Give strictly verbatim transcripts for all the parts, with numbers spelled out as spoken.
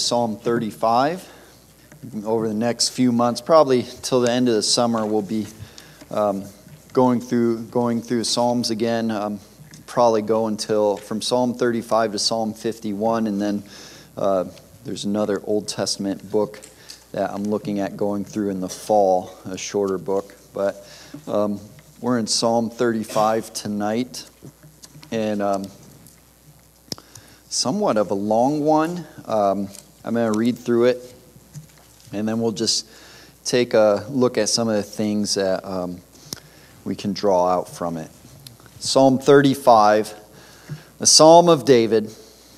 Psalm thirty-five. Over the next few months, probably till the end of the summer, we'll be um, going through going through Psalms again. Um, probably go until from Psalm thirty-five to Psalm fifty-one, and then uh, there's another Old Testament book that I'm looking at going through in the fall, a shorter book. But um, we're in Psalm thirty-five tonight, and um, somewhat of a long one. Um, I'm going to read through it, and then we'll just take a look at some of the things that um, we can draw out from it. Psalm thirty-five, the Psalm of David.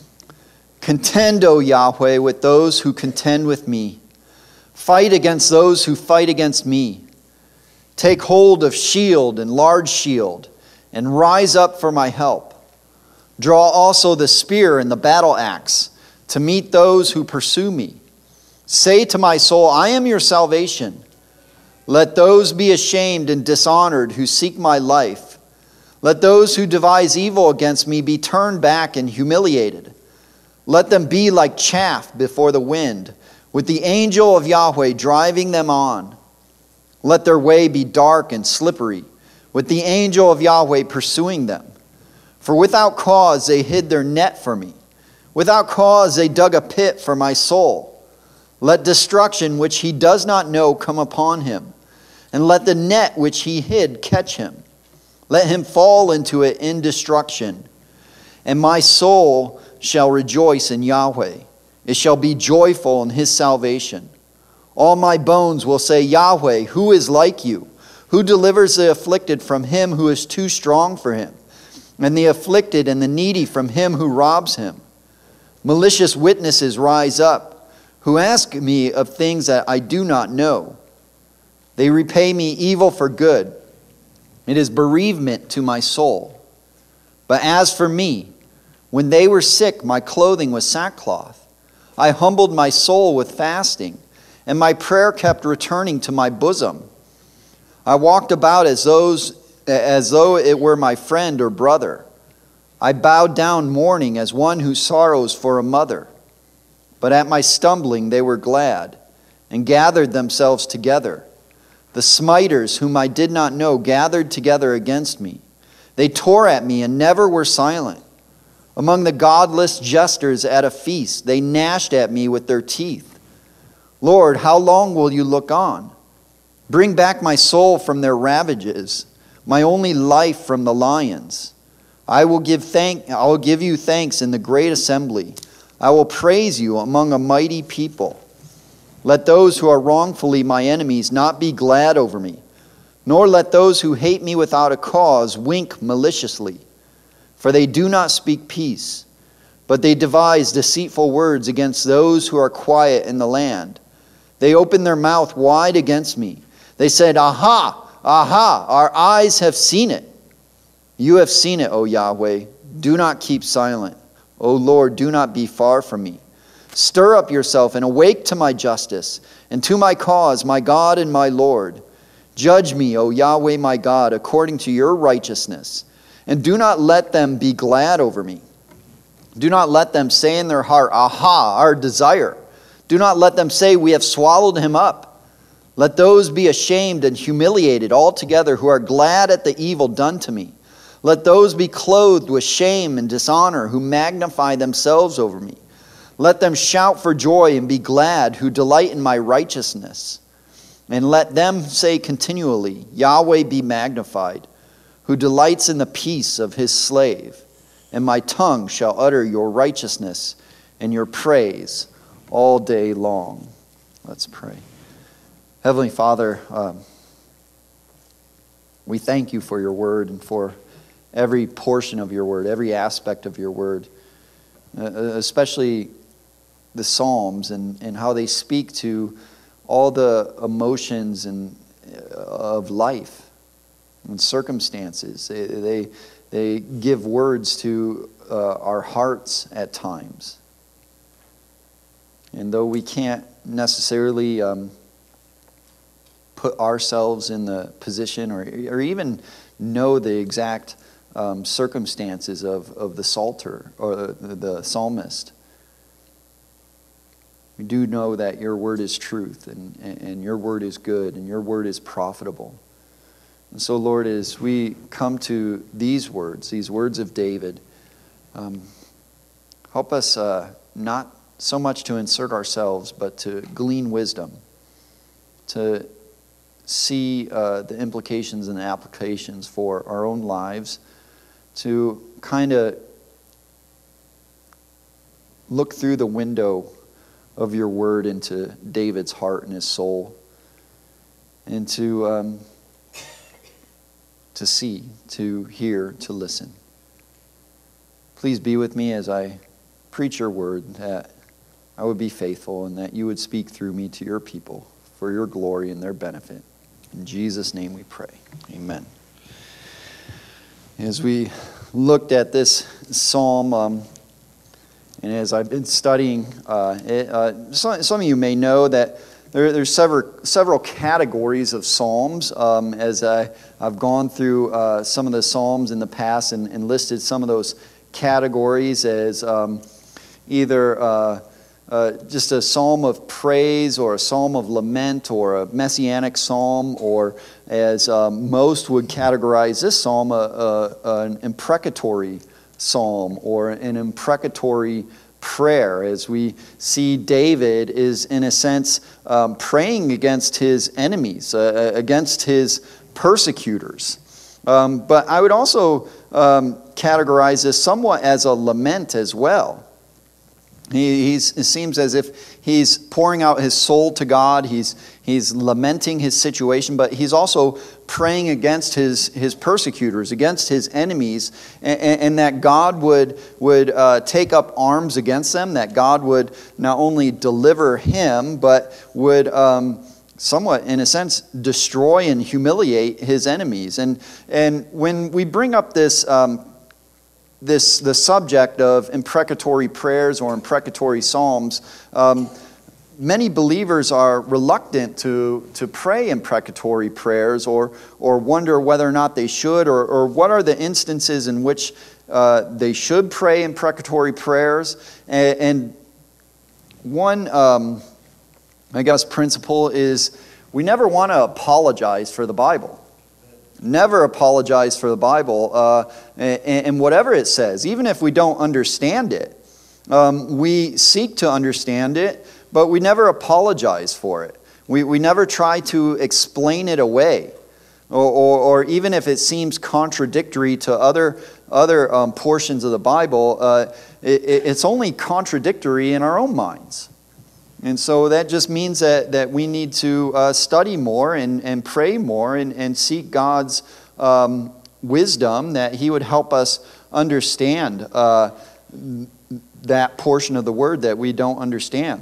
Contend, O Yahweh, with those who contend with me. Fight against those who fight against me. Take hold of shield and large shield, and rise up for my help. Draw also the spear and the battle axe to meet those who pursue me. Say to my soul, I am your salvation. Let those be ashamed and dishonored who seek my life. Let those who devise evil against me be turned back and humiliated. Let them be like chaff before the wind, with the angel of Yahweh driving them on. Let their way be dark and slippery, with the angel of Yahweh pursuing them. For without cause they hid their net for me. Without cause they dug a pit for my soul. Let destruction which he does not know come upon him, and let the net which he hid catch him. Let him fall into it in destruction. And my soul shall rejoice in Yahweh. It shall be joyful in his salvation. All my bones will say, Yahweh, who is like you? Who delivers the afflicted from him who is too strong for him, and the afflicted and the needy from him who robs him? Malicious witnesses rise up, who ask me of things that I do not know. They repay me evil for good. It is bereavement to my soul. But as for me, when they were sick, my clothing was sackcloth. I humbled my soul with fasting, and my prayer kept returning to my bosom. I walked about as those as though it were my friend or brother. I bowed down mourning as one who sorrows for a mother. But at my stumbling they were glad, and gathered themselves together. The smiters whom I did not know gathered together against me. They tore at me and never were silent. Among the godless jesters at a feast, they gnashed at me with their teeth. Lord, how long will you look on? Bring back my soul from their ravages, my only life from the lions. I will give thank I will give you thanks in the great assembly. I will praise you among a mighty people. Let those who are wrongfully my enemies not be glad over me, nor let those who hate me without a cause wink maliciously. For they do not speak peace, but they devise deceitful words against those who are quiet in the land. They opened their mouth wide against me. They said, Aha, aha, our eyes have seen it. You have seen it, O Yahweh. Do not keep silent. O Lord, do not be far from me. Stir up yourself and awake to my justice, and to my cause, my God and my Lord. Judge me, O Yahweh my God, according to your righteousness. And do not let them be glad over me. Do not let them say in their heart, Aha, our desire. Do not let them say, We have swallowed him up. Let those be ashamed and humiliated altogether who are glad at the evil done to me. Let those be clothed with shame and dishonor who magnify themselves over me. Let them shout for joy and be glad who delight in my righteousness. And let them say continually, Yahweh be magnified, who delights in the peace of his slave. And my tongue shall utter your righteousness and your praise all day long. Let's pray. Heavenly Father, um, we thank you for your word and for every portion of your word, every aspect of your word, uh, especially the Psalms and, and how they speak to all the emotions and uh, of life and circumstances. They, they, they give words to uh, our hearts at times. And though we can't necessarily um, put ourselves in the position or, or even know the exact um, circumstances of, of the psalter or the, the psalmist, We do know that your word is truth, and, and your word is good, and your word is profitable. And so, Lord, as we come to these words, these words of David, um, help us uh, not so much to insert ourselves, but to glean wisdom, to see uh, the implications and the applications for our own lives, to kind of look through the window of your word into David's heart and his soul, and to um, to see, to hear, to listen. Please be with me as I preach your word, that I would be faithful and that you would speak through me to your people for your glory and their benefit. In Jesus' name we pray. Amen. As we looked at this psalm, um, and as I've been studying, uh, it, uh, some, some of you may know that there, there's several several categories of psalms. Um, as I, I've gone through uh, some of the psalms in the past and, and listed some of those categories as um, either uh, uh, just a psalm of praise or a psalm of lament or a messianic psalm, or as um, most would categorize this psalm, a, a, an imprecatory psalm or an imprecatory prayer, as we see David is in a sense um, praying against his enemies, uh, against his persecutors. Um, but I would also um, categorize this somewhat as a lament as well. He, he's, it seems as if he's pouring out his soul to God. He's, he's lamenting his situation, but he's also praying against his, his persecutors, against his enemies, and, and that God would, would uh, take up arms against them, that God would not only deliver him, but would um, somewhat, in a sense, destroy and humiliate his enemies. And, and when we bring up this um, This the subject of imprecatory prayers or imprecatory psalms, um, many believers are reluctant to, to pray imprecatory prayers, or or wonder whether or not they should, or, or what are the instances in which uh, they should pray imprecatory prayers. And, and one, um, I guess, principle is we never want to apologize for the Bible. Never apologize for the Bible, uh, and, and whatever it says, even if we don't understand it. Um, we seek to understand it, but we never apologize for it. We, we never try to explain it away, or, or, or even if it seems contradictory to other, other um, portions of the Bible, uh, it, it's only contradictory in our own minds. And so that just means that, that we need to uh, study more and, and pray more and, and seek God's um, wisdom, that he would help us understand uh, that portion of the word that we don't understand.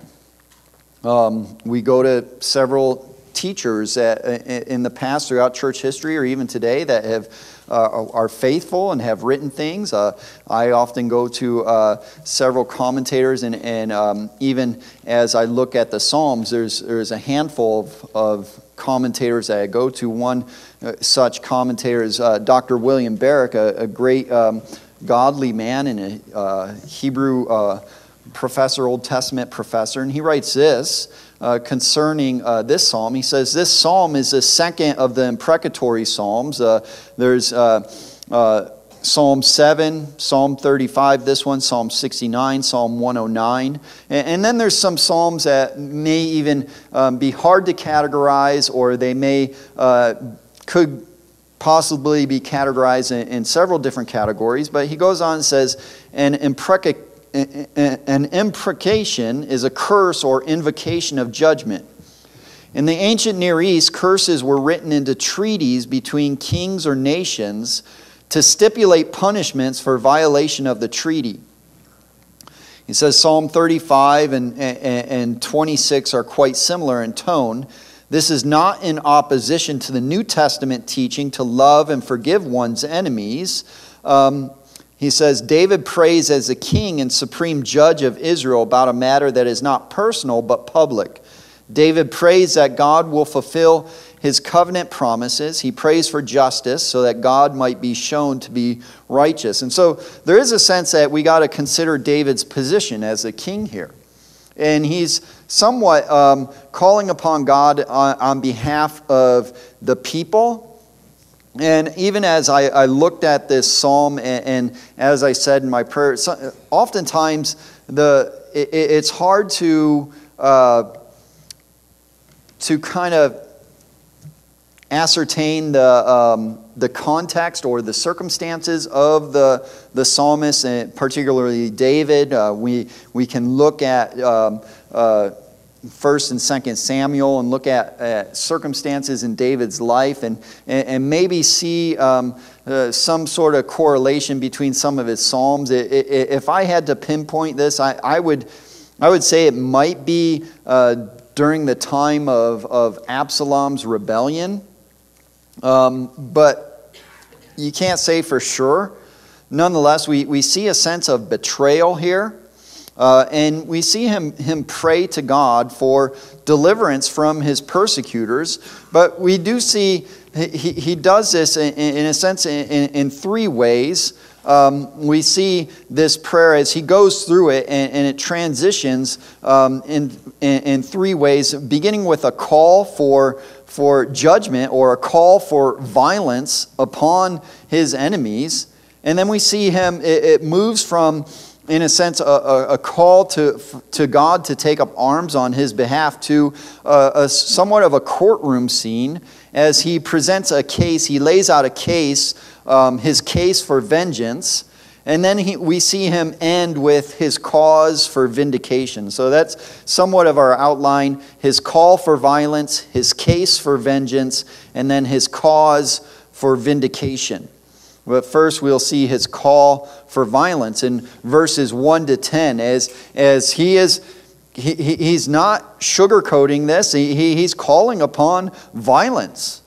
Um, we go to several teachers that, in the past throughout church history or even today that have Uh, are faithful and have written things. Uh, I often go to uh, several commentators, and, and um, even as I look at the Psalms, there's there's a handful of, of commentators that I go to. One uh, such commentator is uh, Doctor William Barrick, a, a great um, godly man and a uh, Hebrew uh, professor, Old Testament professor, and he writes this Uh, concerning uh, this psalm. He says this psalm is the second of the imprecatory psalms. Uh, there's uh, uh, Psalm seven, Psalm thirty-five, this one, Psalm sixty-nine, Psalm one oh nine. And, and then there's some psalms that may even um, be hard to categorize, or they may uh, could possibly be categorized in, in several different categories. But he goes on and says, an imprecatory An imprecation is a curse or invocation of judgment. In the ancient Near East, curses were written into treaties between kings or nations to stipulate punishments for violation of the treaty. He says Psalm thirty-five and, and, and twenty-six are quite similar in tone. This is not in opposition to the New Testament teaching to love and forgive one's enemies. Um, He says, David prays as the king and supreme judge of Israel about a matter that is not personal but public. David prays that God will fulfill his covenant promises. He prays for justice so that God might be shown to be righteous. And so there is a sense that we got to consider David's position as the king here. And he's somewhat um, calling upon God on, on behalf of the people. And even as I, I looked at this psalm, and, and as I said in my prayer, so, oftentimes the it, it's hard to uh, to kind of ascertain the um, the context or the circumstances of the the psalmist, and particularly David. Uh, we we can look at um, uh, First and Second Samuel and look at, at circumstances in David's life, and and, and maybe see um, uh, some sort of correlation between some of his psalms. It, it, if I had to pinpoint this, I, I would I would say it might be uh, during the time of of Absalom's rebellion. Um, but you can't say for sure. Nonetheless, we, we see a sense of betrayal here. Uh, and we see him, him pray to God for deliverance from his persecutors. But we do see he, he does this in, in a sense in, in, in three ways. Um, we see this prayer as he goes through it, and, and it transitions um, in, in, in three ways, beginning with a call for for judgment or a call for violence upon his enemies. And then we see him, it, it moves from, in a sense, a, a, a call to, to God to take up arms on his behalf to a, a somewhat of a courtroom scene as he presents a case, he lays out a case, um, his case for vengeance. And then he, we see him end with his cause for vindication. So that's somewhat of our outline. His call for violence, his case for vengeance, and then his cause for vindication. But first we'll see his call for violence in verses one to ten. As, as he is, he, he's not sugarcoating this. He, he's calling upon violence.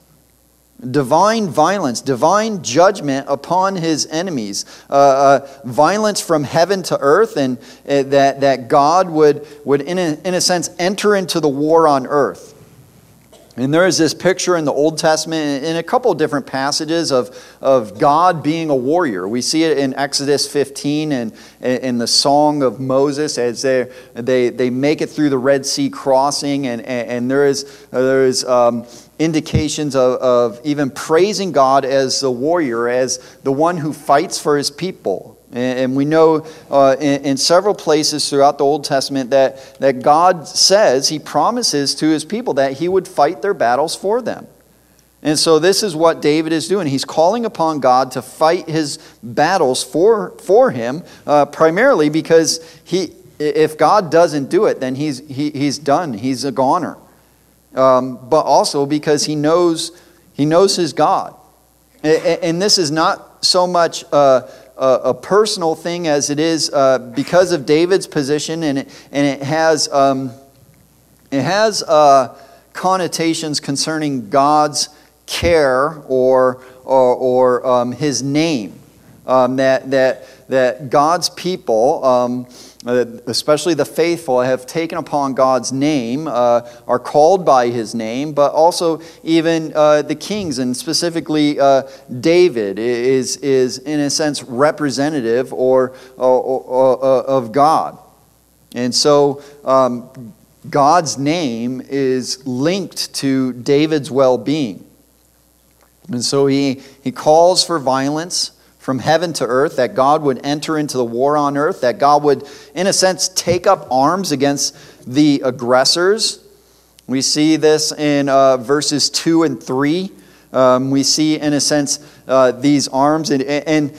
Divine violence, divine judgment upon his enemies, uh, uh, violence from heaven to earth, and uh, that, that God would, would in, a, in a sense, enter into the war on earth. And there is this picture in the Old Testament in a couple of different passages of, of God being a warrior. We see it in Exodus fifteen and in the Song of Moses as they, they, they make it through the Red Sea crossing, and, and, and there is, there is um, indications of, of even praising God as the warrior, as the one who fights for his people. And we know uh, in, in several places throughout the Old Testament that, that God says, he promises to his people that he would fight their battles for them. And so this is what David is doing. He's calling upon God to fight his battles for, for him, uh, primarily because he, if God doesn't do it, then he's, he, he's done. He's a goner. Um, but also because he knows, he knows his God. And, and this is not so much Uh, a personal thing as it is uh, because of David's position, and it, and it has um, it has uh, connotations concerning God's care or or, or um, His name. Um, that that that God's people, um, especially the faithful, have taken upon God's name, uh, are called by His name, but also even uh, the kings, and specifically uh, David is is in a sense representative or, or, or, or of God, and so um, God's name is linked to David's well-being, and so he he calls for violence from heaven to earth, that God would enter into the war on earth, that God would, in a sense, take up arms against the aggressors. We see this in uh, verses two and three. Um, we see, in a sense, uh, these arms. And, and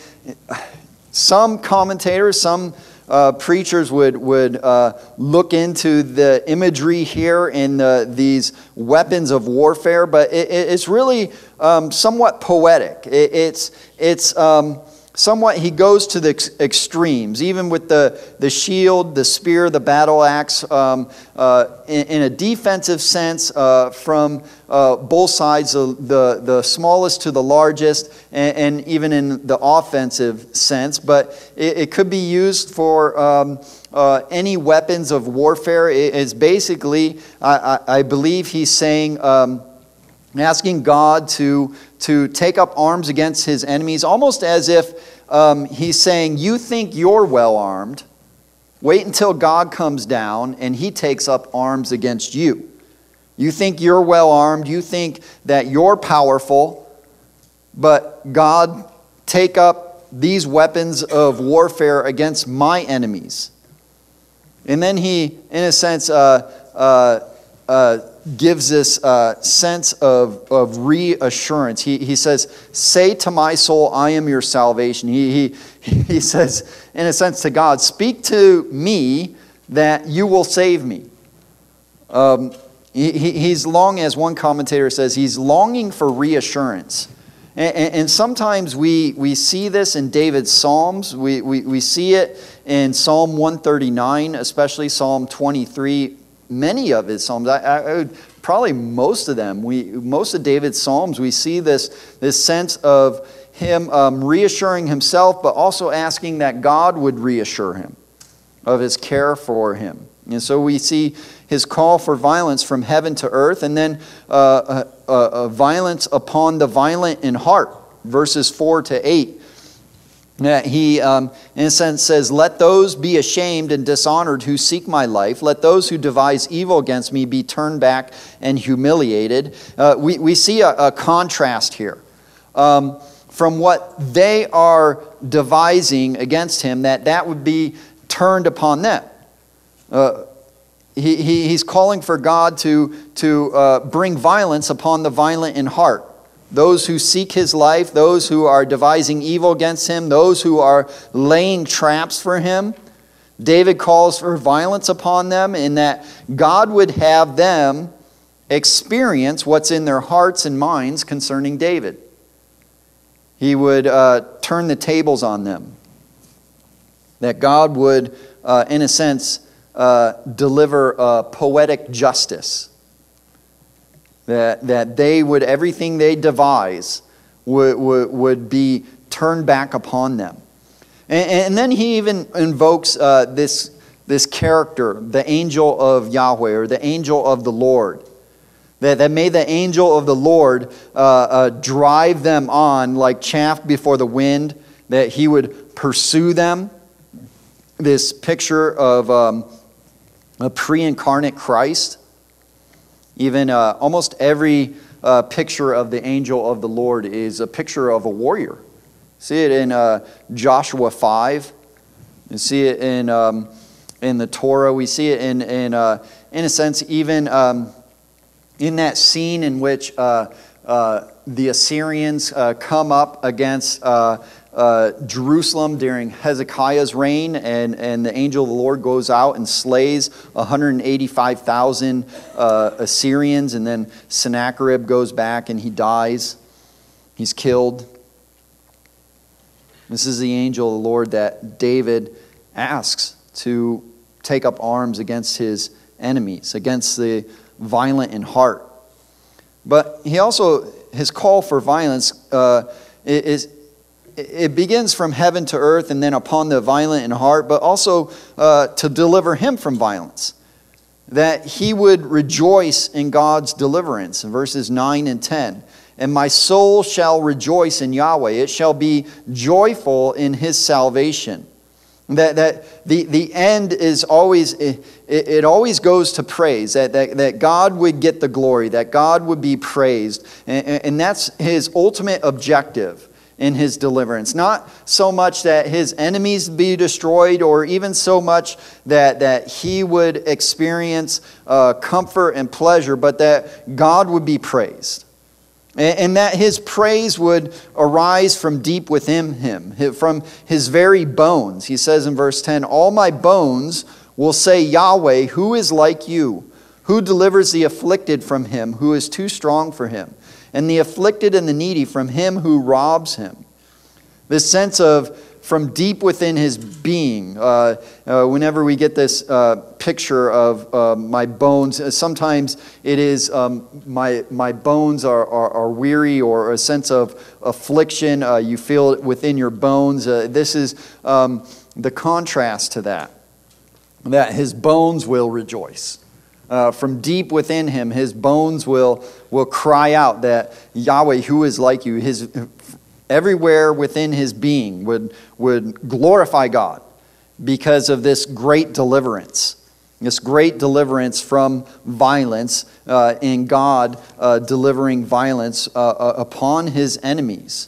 some commentators, some uh, preachers would, would uh, look into the imagery here in the, these weapons of warfare, but it, it's really um, somewhat poetic. It, it's it's um, somewhat, he goes to the ex- extremes, even with the, the shield, the spear, the battle axe, um, uh, in, in a defensive sense, uh, from uh, both sides, the, the, the smallest to the largest, and, and even in the offensive sense. But it, it could be used for um, uh, any weapons of warfare. It is basically, I, I, I believe he's saying, um, asking God to, to take up arms against his enemies, almost as if um, he's saying, you think you're well armed, Wait until God comes down and he takes up arms against you. You think you're well armed. You think that you're powerful. But God, take up these weapons of warfare against my enemies. And then he, in a sense, uh, uh, uh, gives this uh, sense of, of reassurance. He, he says, say to my soul, I am your salvation. He, he, he says, in a sense, to God, speak to me that you will save me. Um, he, he's long, as one commentator says, he's longing for reassurance. And, and, and sometimes we, we see this in David's Psalms. We, we, we see it in Psalm one thirty-nine, especially Psalm twenty-three. Many of his Psalms, I, I would, probably most of them, we, most of David's Psalms, we see this, this sense of him um, reassuring himself, but also asking that God would reassure him of his care for him. And so we see his call for violence from heaven to earth, and then uh, a, a, a violence upon the violent in heart, verses four to eight. That he, um, in a sense, says, let those be ashamed and dishonored who seek my life. Let those who devise evil against me be turned back and humiliated. Uh, we, we see a, a contrast here. Um, from what they are devising against him, that that would be turned upon them. Uh, he, he, he's calling for God to, to uh, bring violence upon the violent in heart. Those who seek his life, those who are devising evil against him, those who are laying traps for him. David calls for violence upon them, in that God would have them experience what's in their hearts and minds concerning David. He would uh, turn the tables on them. That God would, uh, in a sense, uh, deliver uh, poetic justice. That, that they would, everything they devise would, would, would be turned back upon them. And, and then he even invokes uh, this, this character, the angel of Yahweh, or the angel of the Lord. That, that may the angel of the Lord uh, uh, drive them on like chaff before the wind, that he would pursue them. This picture of um, a pre-incarnate Christ. Even uh, almost every uh, picture of the angel of the Lord is a picture of a warrior. See it in uh, Joshua five. You see it in um, in the Torah. We see it in in uh, in a sense even um, in that scene in which uh, uh, the Assyrians uh, come up against uh, uh, Jerusalem during Hezekiah's reign, and, and the angel of the Lord goes out and slays one hundred eighty-five thousand uh, Assyrians, and then Sennacherib goes back and he dies. He's killed. This is the angel of the Lord that David asks to take up arms against his enemies, against the violent in heart. But he also, his call for violence uh, is, it begins from heaven to earth and then upon the violent in heart, but also uh, to deliver him from violence. That he would rejoice in God's deliverance, in verses nine and ten. And my soul shall rejoice in Yahweh. It shall be joyful in his salvation. That, that the, the end is always, it, it always goes to praise. That, that, that God would get the glory. That God would be praised. And, and that's his ultimate objective in his deliverance. Not so much that his enemies be destroyed, or even so much that, that he would experience uh, comfort and pleasure, but that God would be praised. And that his praise would arise from deep within him, from his very bones. He says in verse ten, all my bones will say, Yahweh, who is like you? Who delivers the afflicted from him who is too strong for him? And the afflicted and the needy from him who robs him. This sense of from deep within his being. Uh, uh, whenever we get this uh, picture of uh, my bones, uh, sometimes it is um, my my bones are, are, are weary, or a sense of affliction. Uh, you feel it within your bones. Uh, this is um, the contrast to that. That his bones will rejoice. Uh, from deep within him, his bones will, will cry out that Yahweh, who is like you, his everywhere within his being would, would glorify God. because of this great deliverance. This great deliverance from violence, uh, in God uh, delivering violence uh, uh, upon his enemies.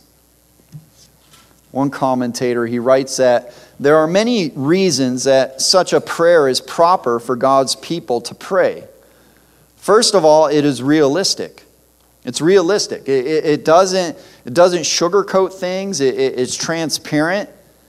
One commentator, he writes that there are many reasons that such a prayer is proper for God's people to pray. First of all, it is realistic. It's realistic. It, it, it doesn't, it doesn't sugarcoat things. It, it, it's transparent.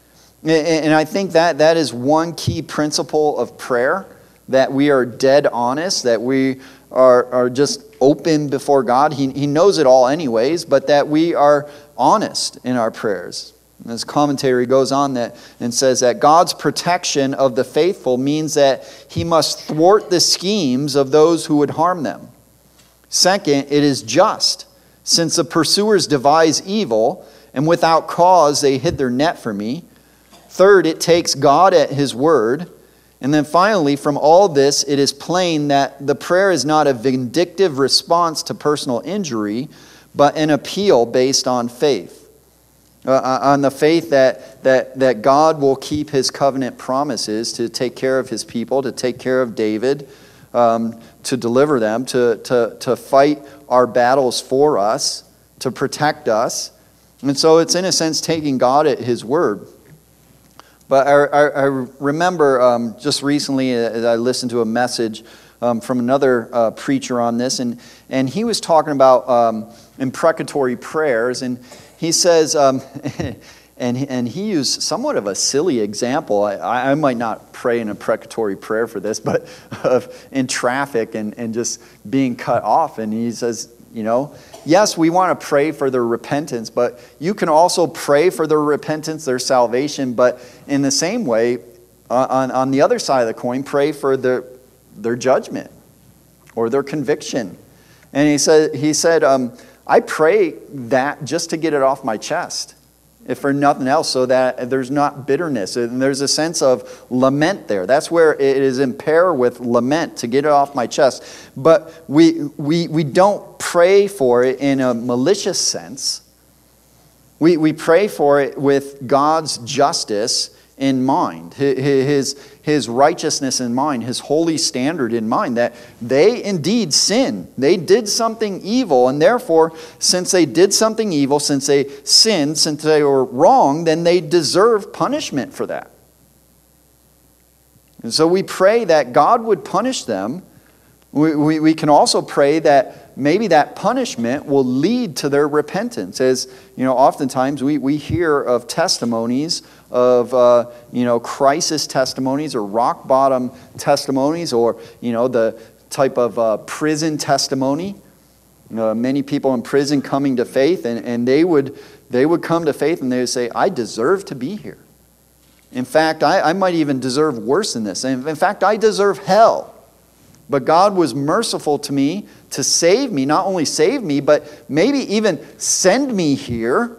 And I think that that is one key principle of prayer, that we are dead honest, that we are, are just open before God. He, he knows it all anyways, but that we are honest in our prayers. And this commentary goes on that and says that God's protection of the faithful means that he must thwart the schemes of those who would harm them. Second, it is just, since the pursuers devise evil, and without cause they hid their net for me. Third, it takes God at his word. And then finally, from all this, it is plain that the prayer is not a vindictive response to personal injury, but an appeal based on faith. Uh, on the faith that, that, that God will keep his covenant promises to take care of his people, to take care of David, um, to deliver them, to, to, to fight our battles for us, to protect us. And so it's in a sense taking God at his word. But I, I, I remember um, just recently uh, I listened to a message um, from another uh, preacher on this, and, and he was talking about um, imprecatory prayers, and he says, um, and, and he used somewhat of a silly example. I, I might not pray an imprecatory prayer for this, but of in traffic and, and just being cut off. And he says, you know, yes, we want to pray for their repentance, but you can also pray for their repentance, their salvation. But in the same way, on, on the other side of the coin, pray for their, their judgment or their conviction. And he said, he said, um, I pray that just to get it off my chest, if for nothing else, so that there's not bitterness. And there's a sense of lament there. That's where it is in pair with lament, to get it off my chest. But we, we, we don't pray for it in a malicious sense. We, we pray for it with God's justice in mind, his, his righteousness in mind, his holy standard in mind, that they indeed sinned. They did something evil, and therefore, since they did something evil, since they sinned, since they were wrong, then they deserve punishment for that. And so we pray that God would punish them. We, we, we can also pray that maybe that punishment will lead to their repentance. As you know, oftentimes we, we hear of testimonies of uh, you know, crisis testimonies or rock bottom testimonies, or you know, the type of uh, prison testimony. You know, many people in prison coming to faith, and, and they would they would come to faith and they would say, I deserve to be here. In fact, I, I might even deserve worse than this. In fact, I deserve hell. But God was merciful to me to save me, not only save me, but maybe even send me here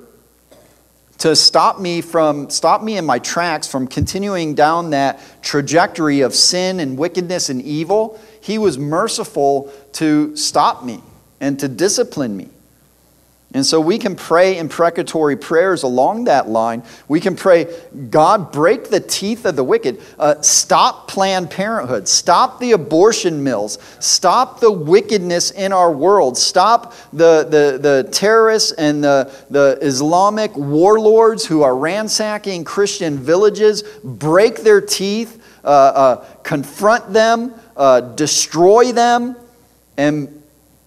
to stop me from stop me in my tracks from continuing down that trajectory of sin and wickedness and evil. He was merciful to stop me and to discipline me. And so we can pray imprecatory prayers along that line. We can pray, God, break the teeth of the wicked. Uh, stop Planned Parenthood. Stop the abortion mills. Stop the wickedness in our world. Stop the, the, the terrorists and the, the Islamic warlords who are ransacking Christian villages. Break their teeth. Uh, uh, confront them. Uh, destroy them. And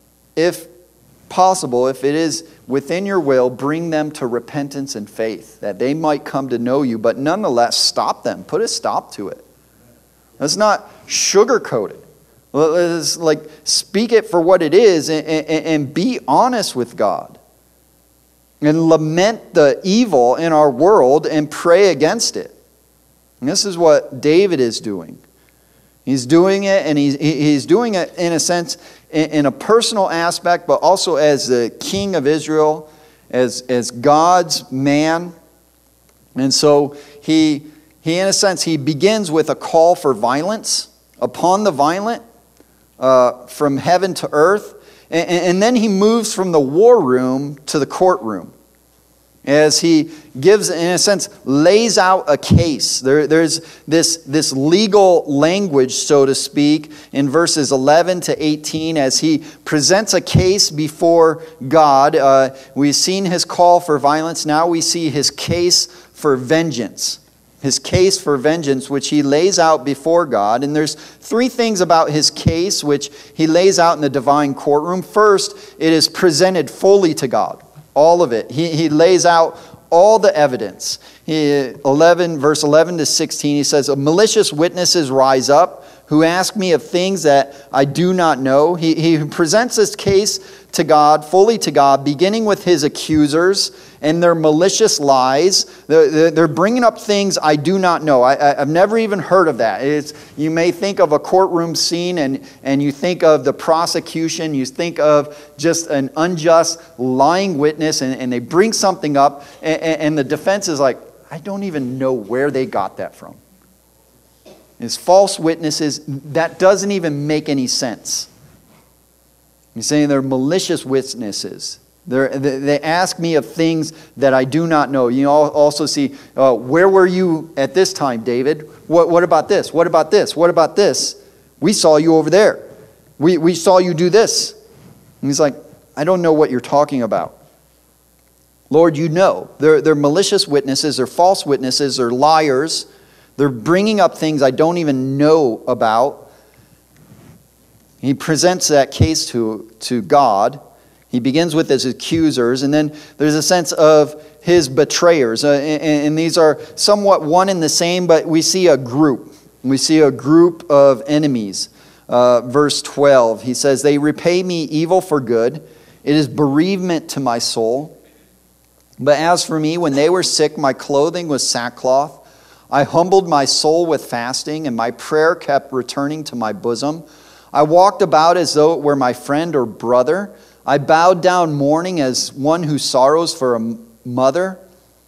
if possible, if it is within your will, bring them to repentance and faith, that they might come to know you, but nonetheless stop them. Put a stop to it. Let's not sugarcoat it. Let's like speak it for what it is, and, and, and be honest with God. And lament the evil in our world and pray against it. And this is what David is doing. He's doing it, and he's, he's doing it in a sense, in a personal aspect, but also as the king of Israel, as, as God's man. And so he, he, in a sense, he begins with a call for violence upon the violent, uh, from heaven to earth. And, and then he moves from the war room to the courtroom. as he gives, in a sense, lays out a case. There, there's this, this legal language, so to speak, in verses eleven to eighteen as he presents a case before God. Uh, we've seen his call for violence. Now we see his case for vengeance. His case for vengeance, which he lays out before God. And there's three things about his case which he lays out in the divine courtroom. First, it is presented fully to God. All of it. He, he lays out all the evidence. He, eleven, verse eleven to sixteen, he says, malicious witnesses rise up who ask me of things that I do not know. He, he presents this case to God, fully to God, beginning with his accusers and their malicious lies. They're, they're bringing up things I do not know. I, I've never even heard of that. It's, you may think of a courtroom scene and, and you think of the prosecution. You think of just an unjust, lying witness, and, and they bring something up, and, and the defense is like, I don't even know where they got that from. It's false witnesses. That doesn't even make any sense. He's saying they're malicious witnesses. They're, they ask me of things that I do not know. You also see, uh, where were you at this time, David? What, what about this? What about this? What about this? We saw you over there. We, we saw you do this. And he's like, I don't know what you're talking about. Lord, you know. They're, they're malicious witnesses. They're false witnesses. They're liars. They're bringing up things I don't even know about. He presents that case to, to God. He begins with his accusers, and then there's a sense of his betrayers. Uh, and, and these are somewhat one and the same, but we see a group. We see a group of enemies. Uh, verse twelve, he says, they repay me evil for good. It is bereavement to my soul. But as for me, when they were sick, my clothing was sackcloth. I humbled my soul with fasting, and my prayer kept returning to my bosom. I walked about as though it were my friend or brother. I bowed down mourning as one who sorrows for a mother.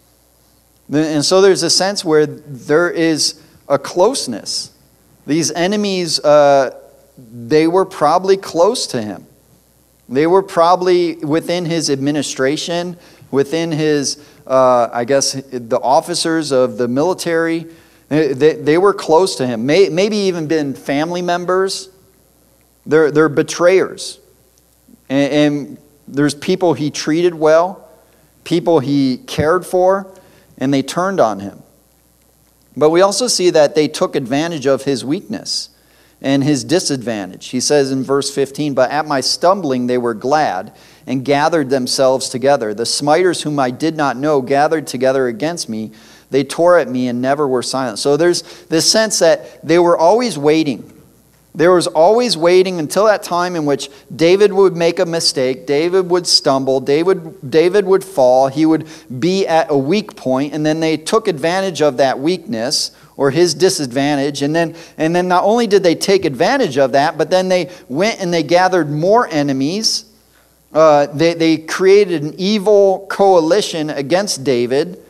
And so there's a sense where there is a closeness. These enemies, uh, they were probably close to him. They were probably within his administration, within his, uh, I guess, the officers of the military. They, they were close to him. May, maybe even been family members. They're, they're betrayers. And, and there's people he treated well, people he cared for, and they turned on him. But we also see that they took advantage of his weakness and his disadvantage. He says in verse fifteen, but at my stumbling they were glad and gathered themselves together. The smiters whom I did not know gathered together against me. They tore at me and never were silent. So there's this sense that they were always waiting. There was always waiting until that time in which David would make a mistake, David would stumble, David, David would fall, he would be at a weak point, and then they took advantage of that weakness or his disadvantage, and then, and then not only did they take advantage of that, but then they went and they gathered more enemies. Uh, they, they created an evil coalition against David.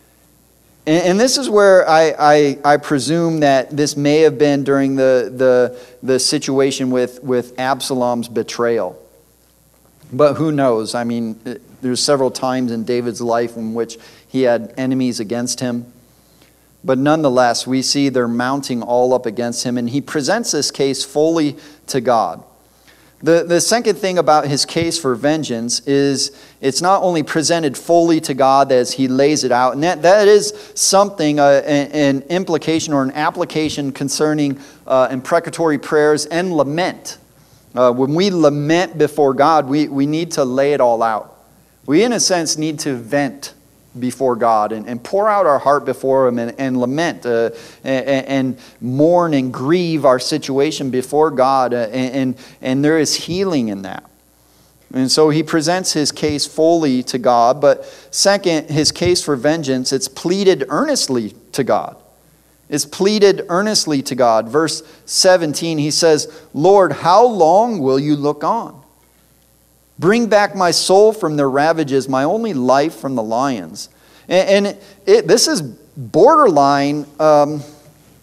And this is where I, I, I presume that this may have been during the, the, the situation with, with Absalom's betrayal. But who knows? I mean, there's several times in David's life in which he had enemies against him. But nonetheless, we see they're mounting all up against him. And he presents this case fully to God. The, the second thing about his case for vengeance is it's not only presented fully to God as he lays it out, and that, that is something, uh, an, an implication or an application concerning uh, imprecatory prayers and lament. Uh, when we lament before God, we, we need to lay it all out. We, in a sense, need to vent before God and, and pour out our heart before him and, and lament uh, and, and mourn and grieve our situation before God, uh, and, and, and there is healing in that. And so he presents his case fully to God, but second, his case for vengeance, it's pleaded earnestly to God. It's pleaded earnestly to God. Verse seventeen, he says, Lord, how long will you look on? Bring back my soul from their ravages, my only life from the lions. And, and it, it, this is borderline, um,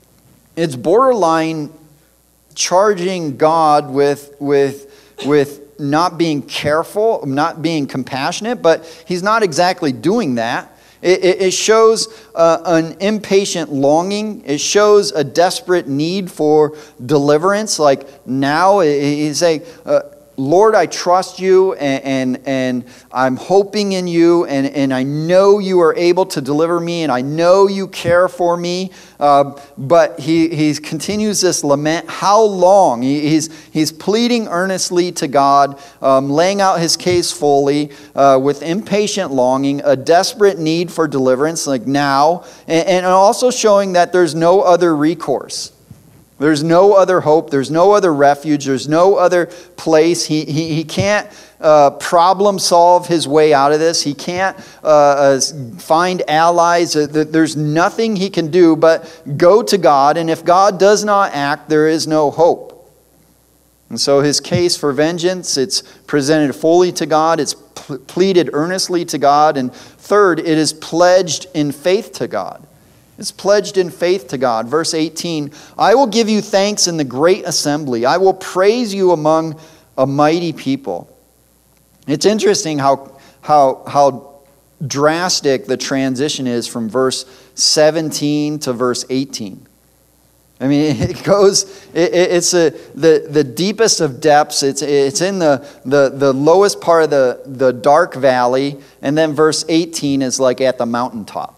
it's borderline charging God with, with, with not being careful, not being compassionate, but he's not exactly doing that. It, it, it shows uh, an impatient longing. It shows a desperate need for deliverance. Like now, he's saying, uh, Lord, I trust you, and, and, and I'm hoping in you, and, and I know you are able to deliver me, and I know you care for me. Uh, but he, he continues this lament. How long? He, he's, he's pleading earnestly to God, um, laying out his case fully, uh, with impatient longing, a desperate need for deliverance, like now, and, and also showing that there's no other recourse. There's no other hope. There's no other refuge. There's no other place. He, he, he can't uh, problem solve his way out of this. He can't uh, uh, find allies. There's nothing he can do but go to God. And if God does not act, there is no hope. And so his case for vengeance, it's presented fully to God. It's pleaded earnestly to God. And third, it is pledged in faith to God. It's pledged in faith to God. Verse eighteen, I will give you thanks in the great assembly. I will praise you among a mighty people. It's interesting how, how, how drastic the transition is from verse seventeen to verse eighteen. I mean, it goes, it, it's a, the, the deepest of depths. It's, it's in the, the, the lowest part of the, the dark valley. And then verse eighteen is like at the mountaintop.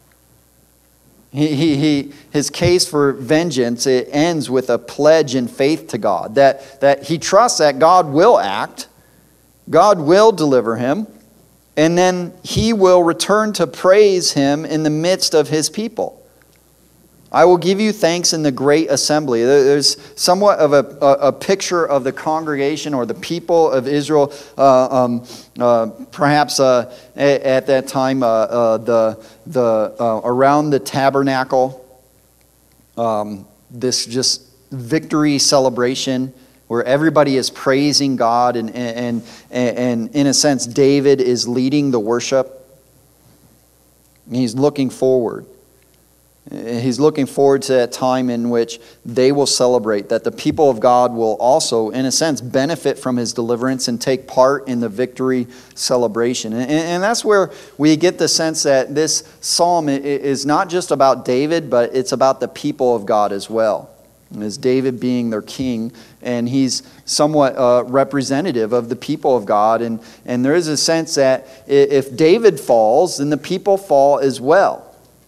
He, he, he, his case for vengeance, it ends with a pledge in faith to God. That, that he trusts that God will act. God will deliver him. And then he will return to praise him in the midst of his people. I will give you thanks in the great assembly. There's somewhat of a, a, a picture of the congregation or the people of Israel, uh, um, uh, perhaps uh, at, at that time, uh, uh, the the uh, around the tabernacle. Um, this just victory celebration where everybody is praising God, and and and, and in a sense, David is leading the worship. He's looking forward. He's looking forward to that time in which they will celebrate, that the people of God will also, in a sense, benefit from his deliverance and take part in the victory celebration. And, and that's where we get the sense that this psalm is not just about David, but it's about the people of God as well. As David being their king, and he's somewhat uh, representative of the people of God. And, and there is a sense that if David falls, then the people fall as well.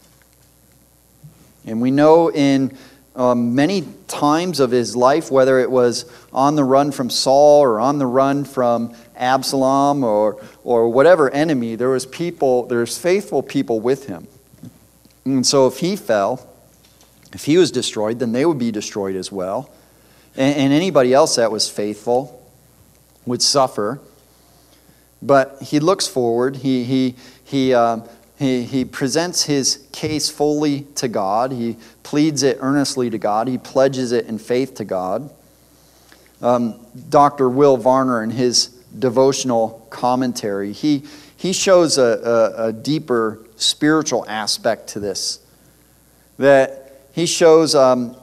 And we know in um, many times of his life, whether it was on the run from Saul or on the run from Absalom or or whatever enemy, there was people, there's faithful people with him. And so if he fell, if he was destroyed, then they would be destroyed as well. And, and anybody else that was faithful would suffer. But he looks forward. He he he. Um, He, he presents his case fully to God. He pleads it earnestly to God. He pledges it in faith to God. Um, Doctor Will Varner, in his devotional commentary, he, he shows a, a, a deeper spiritual aspect to this. That he shows, um,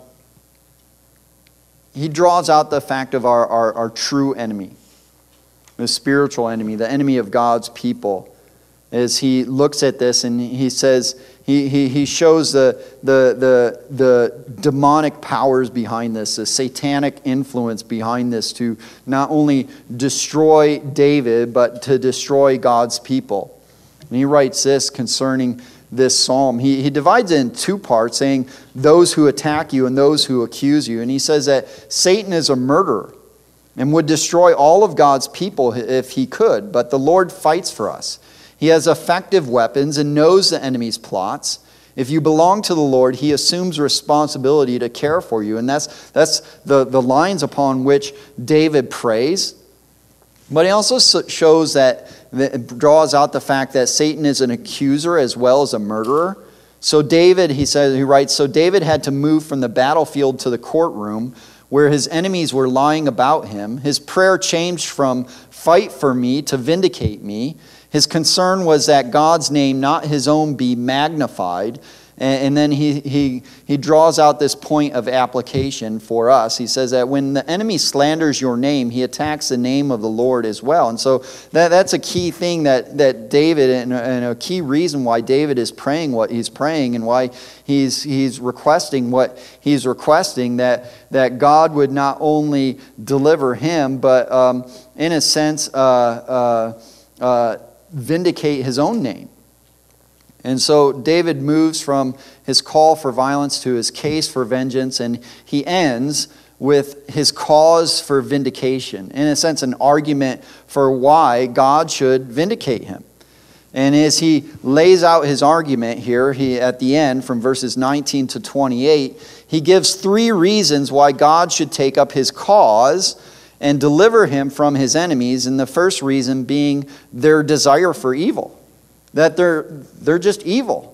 he draws out the fact of our, our, our true enemy, the spiritual enemy, the enemy of God's people. As he looks at this and he says, he, he, he shows the, the, the, the demonic powers behind this, the satanic influence behind this to not only destroy David, but to destroy God's people. And he writes this concerning this psalm. He, he divides it in two parts, saying those who attack you and those who accuse you. And he says that Satan is a murderer and would destroy all of God's people if he could, but the Lord fights for us. He has effective weapons and knows the enemy's plots. If you belong to the Lord, he assumes responsibility to care for you. And that's, that's the, the lines upon which David prays. But he also shows that, that draws out the fact that Satan is an accuser as well as a murderer. So David, he says, he writes, so David had to move from the battlefield to the courtroom where his enemies were lying about him. His prayer changed from fight for me to vindicate me. His concern was that God's name, not his own, be magnified. And, and then he, he, he draws out this point of application for us. He says that when the enemy slanders your name, he attacks the name of the Lord as well. And so that, that's a key thing that, that David, and, and a key reason why David is praying what he's praying, and why he's, he's requesting what he's requesting, that, that God would not only deliver him, but um, in a sense, uh, uh, uh, vindicate his own name. And so David moves from his call for violence to his case for vengeance, and he ends with his cause for vindication. In a sense, an argument for why God should vindicate him. And as he lays out his argument here, he at the end, from verses nineteen to twenty-eight, he gives three reasons why God should take up his cause and deliver him from his enemies, and the first reason being their desire for evil. That they're, they're just evil.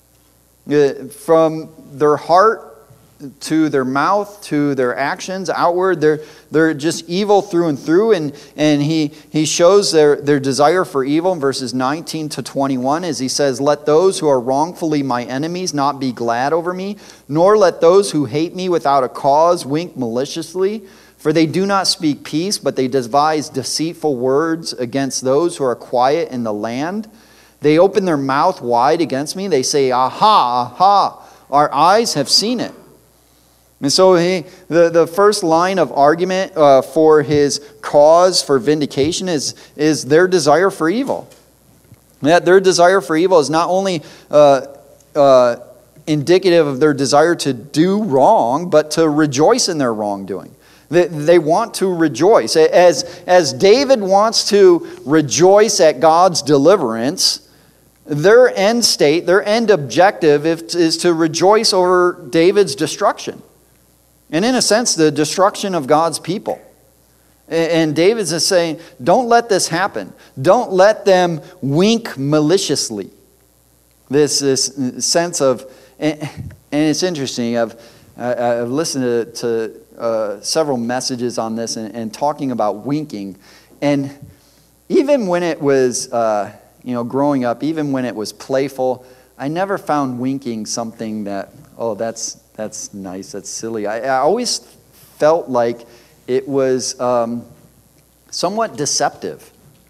From their heart to their mouth to their actions outward, they're, they're just evil through and through. And, and he, he shows their, their desire for evil in verses nineteen to twenty-one as he says, "Let those who are wrongfully my enemies not be glad over me, nor let those who hate me without a cause wink maliciously. For they do not speak peace, but they devise deceitful words against those who are quiet in the land. They open their mouth wide against me. They say, aha, aha, our eyes have seen it." And so he, the, the first line of argument uh, for his cause for vindication is, is their desire for evil. That their desire for evil is not only uh, uh, indicative of their desire to do wrong, but to rejoice in their wrongdoing. They, they want to rejoice. As, as David wants to rejoice at God's deliverance, their end state, their end objective is to rejoice over David's destruction. And in a sense, the destruction of God's people. And David's just saying, don't let this happen. Don't let them wink maliciously. This, this sense of, and it's interesting, I've, I've listened to, to uh, several messages on this and, and talking about winking. And even when it was... Uh, You know, growing up, even when it was playful, I never found winking something that, oh, that's that's nice, that's silly. I, I always felt like it was um, somewhat deceptive.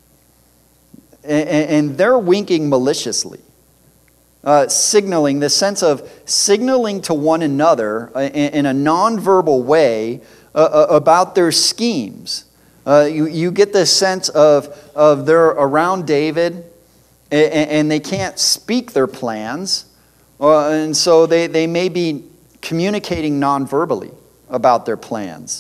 And, and they're winking maliciously, uh, signaling, the sense of signaling to one another in, in a nonverbal way uh, about their schemes. Uh, you, you get this sense of, of they're around David, and they can't speak their plans, uh, and so they, they may be communicating non-verbally about their plans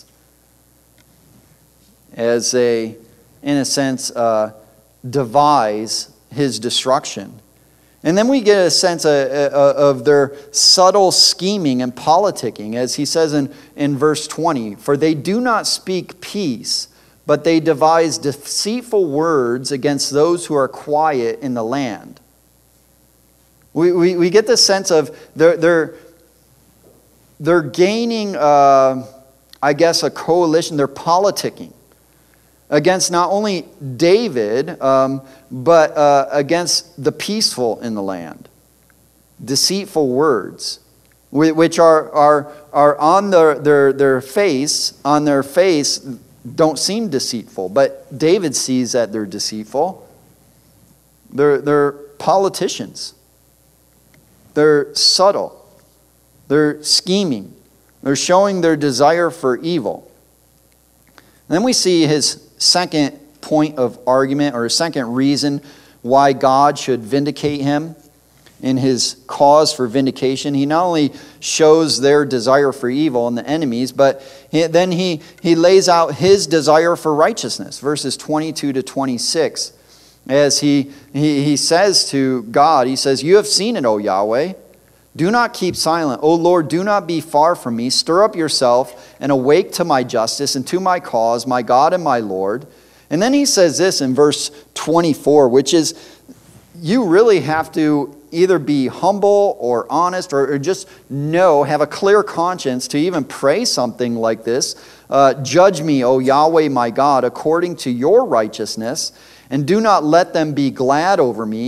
as they, in a sense, uh, devise his destruction. And then we get a sense of, of their subtle scheming and politicking, as he says in, in verse twenty, "For they do not speak peace, but they devise deceitful words against those who are quiet in the land." We, we, we get the sense of they're, they're, they're gaining, uh, I guess, a coalition. They're politicking against not only David, um, but uh, against the peaceful in the land. Deceitful words, which are, are, are on their, their, their face, on their face, don't seem deceitful, but David sees that they're deceitful. They're, they're politicians. They're subtle. They're scheming. They're showing their desire for evil. And then we see his second point of argument, or second reason why God should vindicate him in his cause for vindication. He not only shows their desire for evil and the enemies, but he, then he, he lays out his desire for righteousness. Verses twenty-two to twenty-six. As he, he, he says to God, he says, "You have seen it, O Yahweh. Do not keep silent. O Lord, do not be far from me. Stir up yourself and awake to my justice and to my cause, my God and my Lord." And then he says this in verse twenty-four, which is, you really have to either be humble or honest, or, or just know, have a clear conscience to even pray something like this. Uh, "Judge me, O Yahweh my God, according to your righteousness, and do not let them be glad over me.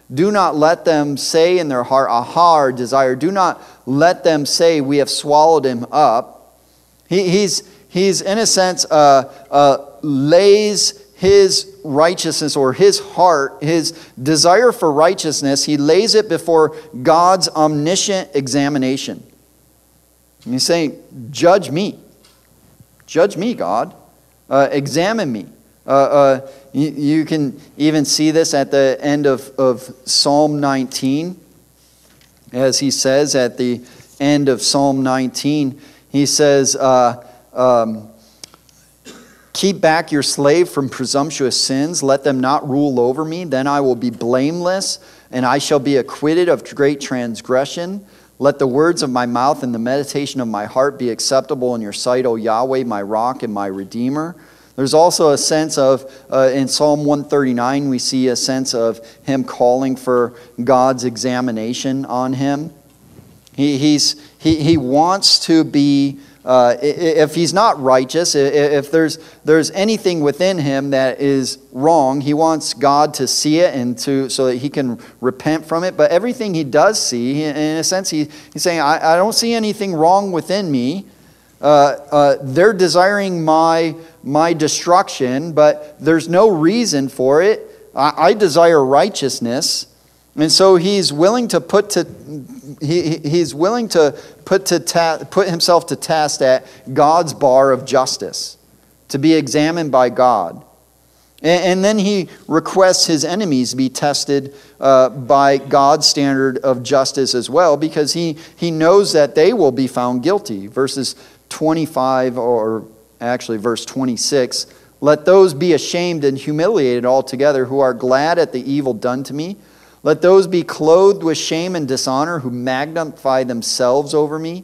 Do not let them say in their heart, aha, our desire. Do not let them say, we have swallowed him up. He, he's, he's, in a sense, uh, uh, lays his righteousness or his heart, his desire for righteousness, he lays it before God's omniscient examination. And he's saying, judge me. Judge me, God. Uh, examine me. Uh, uh, you, you can even see this at the end of, of Psalm nineteen. As he says at the end of Psalm nineteen, he says, uh, um, keep back your slave from presumptuous sins. Let them not rule over me. Then I will be blameless, and I shall be acquitted of great transgression. Let the words of my mouth and the meditation of my heart be acceptable in your sight, O Yahweh, my rock and my redeemer. There's also a sense of, uh, in Psalm one thirty-nine, we see a sense of him calling for God's examination on him. He, he's, he, he wants to be, uh, if he's not righteous, if there's, there's anything within him that is wrong, he wants God to see it and to, so that he can repent from it. But everything he does see, in a sense, he, he's saying, I, I don't see anything wrong within me. Uh, uh, they're desiring my, my destruction, but there's no reason for it. I, I desire righteousness. And so he's willing to put to he he's willing to put to ta- put himself to test at God's bar of justice, to be examined by God, and, and then he requests his enemies be tested uh, by God's standard of justice as well, because he he knows that they will be found guilty. Verses twenty-five, or actually verse twenty-six. Let those be ashamed and humiliated altogether who are glad at the evil done to me. Let those be clothed with shame and dishonor who magnify themselves over me.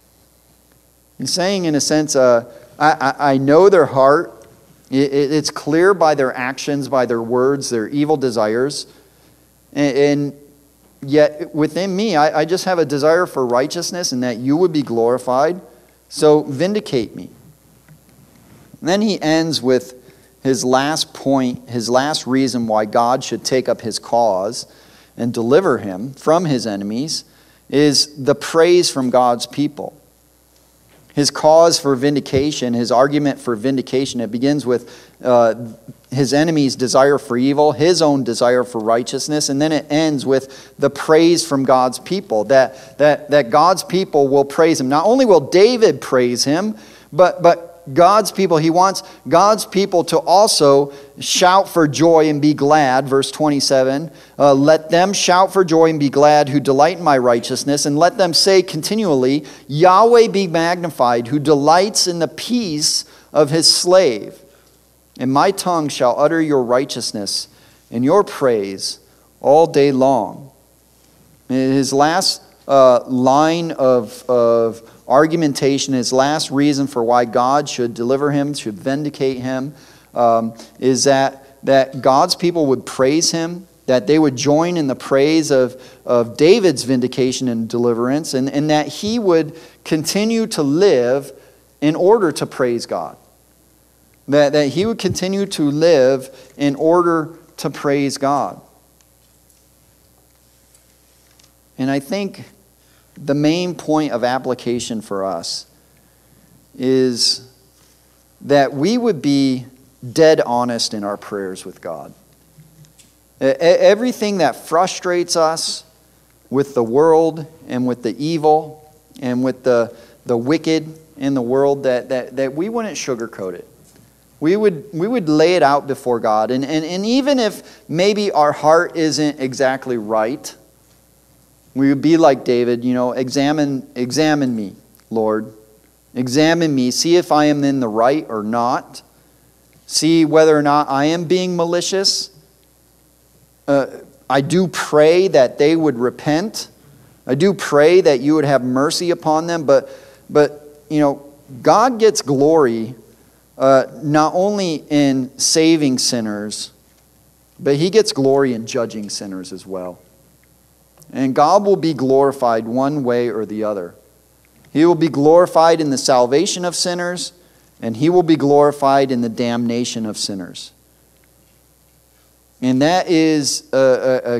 He's saying, in a sense, uh, I, I, I know their heart. It, it, it's clear by their actions, by their words, their evil desires. And, and yet within me, I, I just have a desire for righteousness and that you would be glorified. So vindicate me. And then he ends with his last point, his last reason why God should take up his cause and deliver him from his enemies is the praise from God's people. His cause for vindication, his argument for vindication, it begins with uh, his enemy's desire for evil, his own desire for righteousness, and then it ends with the praise from God's people, that, that, that God's people will praise him. Not only will David praise him, but, but God's people, he wants God's people to also shout for joy and be glad. Verse twenty-seven, uh, let them shout for joy and be glad who delight in my righteousness, and let them say continually, Yahweh be magnified, who delights in the peace of his slave. And my tongue shall utter your righteousness and your praise all day long. His last uh, line of, of argumentation, his last reason for why God should deliver him, should vindicate him, um, is that, that God's people would praise him, that they would join in the praise of, of David's vindication and deliverance, and, and that he would continue to live in order to praise God. That, that he would continue to live in order to praise God. And I think the main point of application for us is that we would be dead honest in our prayers with God. Everything that frustrates us with the world and with the evil and with the, the wicked in the world, that, that, that we wouldn't sugarcoat it. We would, we would lay it out before God. And, and, and even if maybe our heart isn't exactly right, we would be like David, you know, examine, examine me, Lord. Examine me. See if I am in the right or not. See whether or not I am being malicious. Uh, I do pray that they would repent. I do pray that you would have mercy upon them. But, but you know, God gets glory uh, not only in saving sinners, but he gets glory in judging sinners as well. And God will be glorified one way or the other. He will be glorified in the salvation of sinners, and he will be glorified in the damnation of sinners. And that is a, a,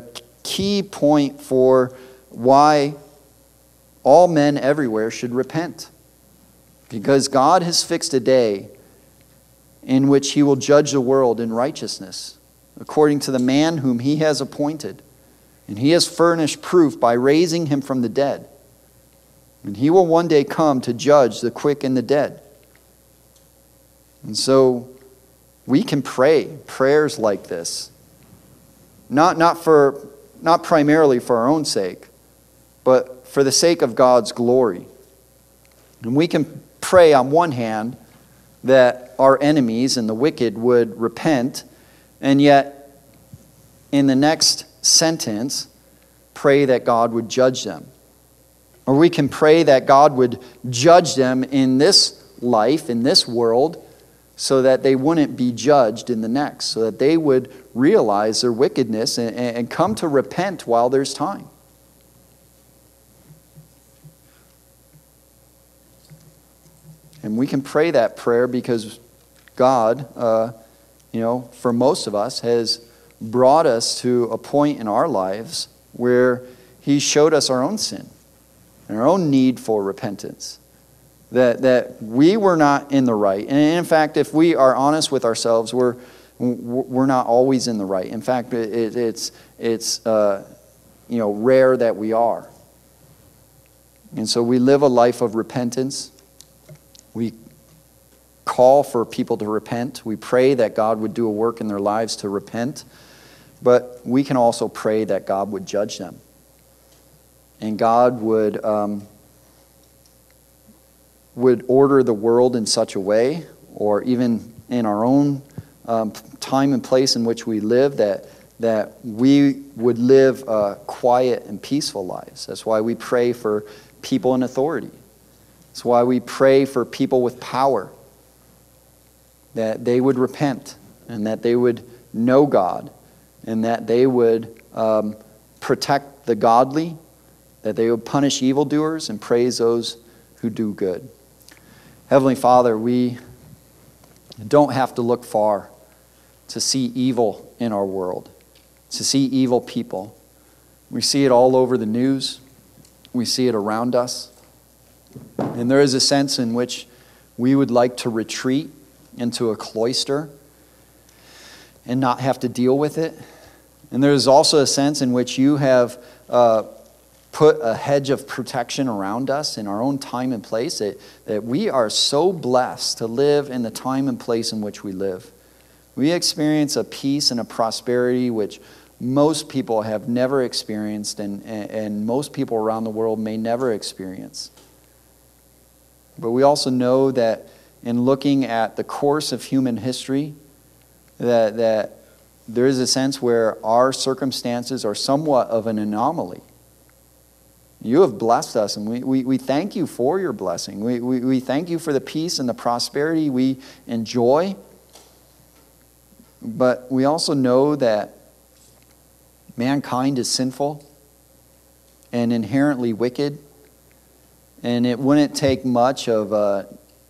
key point for why all men everywhere should repent. Because God has fixed a day in which he will judge the world in righteousness, according to the man whom he has appointed. And he has furnished proof by raising him from the dead. And he will one day come to judge the quick and the dead. And so we can pray prayers like this. Not, not, for, not primarily for our own sake, but for the sake of God's glory. And we can pray on one hand that our enemies and the wicked would repent, and yet in the next sentence, pray that God would judge them. Or we can pray that God would judge them in this life, in this world, so that they wouldn't be judged in the next, so that they would realize their wickedness and, and come to repent while there's time. And we can pray that prayer because God, uh, you know, for most of us, has brought us to a point in our lives where he showed us our own sin and our own need for repentance. That, that we were not in the right. And in fact, if we are honest with ourselves, we're, we're not always in the right. In fact, it, it's, it's uh, you know, rare that we are. And so we live a life of repentance. We call for people to repent. We pray that God would do a work in their lives to repent. But we can also pray that God would judge them. And God would, um, would order the world in such a way, or even in our own um, time and place in which we live, that, that we would live uh, quiet and peaceful lives. That's why we pray for people in authority. That's why we pray for people with power, that they would repent and that they would know God and that they would um, protect the godly, that they would punish evildoers and praise those who do good. Heavenly Father, we don't have to look far to see evil in our world, to see evil people. We see it all over the news. We see it around us. And there is a sense in which we would like to retreat into a cloister and not have to deal with it. And there is also a sense in which you have uh, put a hedge of protection around us in our own time and place, that, that we are so blessed to live in the time and place in which we live. We experience a peace and a prosperity which most people have never experienced, and, and, and most people around the world may never experience. But we also know that in looking at the course of human history, that, that there is a sense where our circumstances are somewhat of an anomaly. You have blessed us, and we, we, we thank you for your blessing. We, we, we thank you for the peace and the prosperity we enjoy. But we also know that mankind is sinful and inherently wicked. And it wouldn't take much of a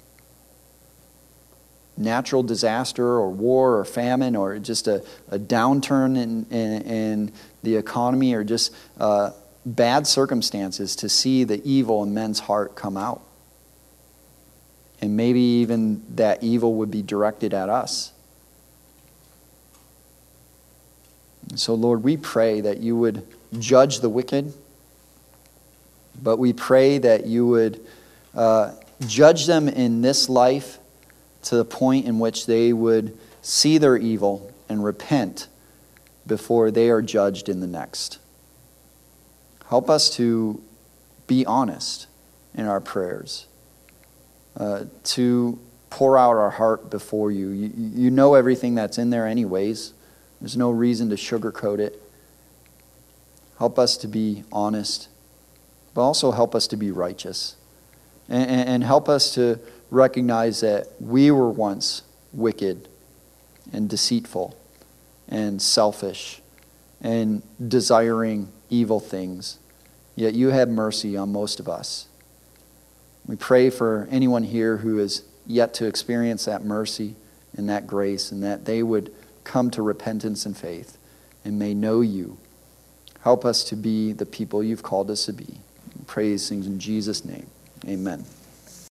natural disaster or war or famine or just a, a downturn in, in, in the economy or just uh, bad circumstances to see the evil in men's heart come out. And maybe even that evil would be directed at us. And so, Lord, we pray that you would judge the wicked. But we pray that you would uh, judge them in this life to the point in which they would see their evil and repent before they are judged in the next. Help us to be honest in our prayers, uh, to pour out our heart before you. you. You know everything that's in there anyways. There's no reason to sugarcoat it. Help us to be honest, but also help us to be righteous. And, and help us to recognize that we were once wicked and deceitful and selfish and desiring evil things. Yet you had mercy on most of us. We pray for anyone here who has yet to experience that mercy and that grace, and that they would come to repentance and faith and may know you. Help us to be the people you've called us to be. Praise things in Jesus' name. Amen.